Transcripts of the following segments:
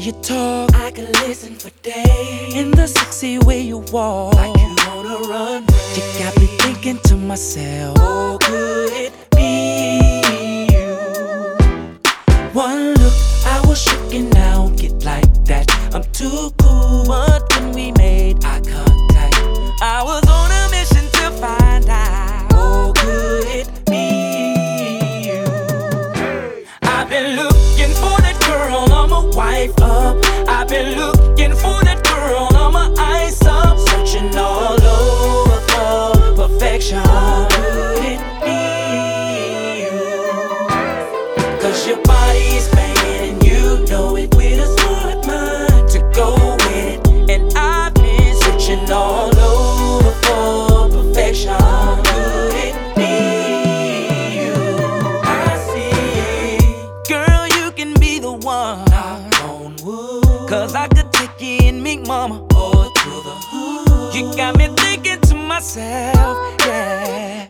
you talk, I can listen for days. in the sexy way you walk, Like you wanna run. you got me thinking to myself, Oh, could it be you? one look, I was shook and now get like that. I'm too cool, but when we made eye contact, I was on a mission to find out. Oh, could it be you? I've been looking for that girl, I'ma wife up. I've been looking for that girl, I'ma ice up. Searching all over for perfection. Could it be you? 'Cause your body's banging and you know it, with a smart mind to go with it. And I've been Searching all over for perfection. Could it be you? I see. girl, you can be the one, Knock on wood. 'cause I could take you in, me mama. Or to the hood. You got me thinking to myself, yeah.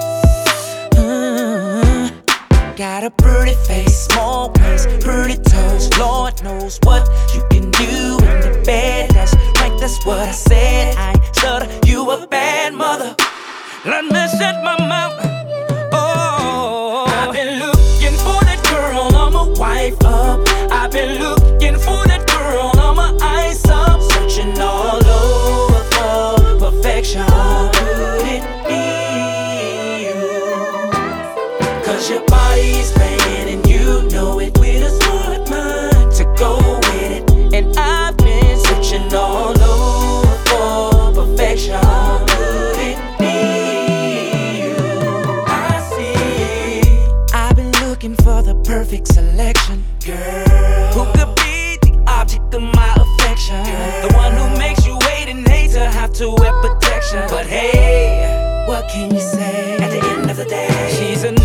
Got a pretty face, small waist, pretty toes. Lord knows what you can do in the bed. That's right, that's what I said. I ain't stutter, you a bad mother. Let me shut my mouth. Oh, I've been looking for that girl, I'ma wife up. I've been looking for that girl, I'ma ice up. Searching all over for perfection. Could it be you? 'Cause your body's banging and you know it, with a smart mind to go with it. And I've been Searching all over for perfection. Could it be you? I see. I've been looking for the perfect selection, Girl, who could be the object of my affection, the one who makes you wait and hate to have to wear protection. But hey, what can you say? At the end of the day, she's a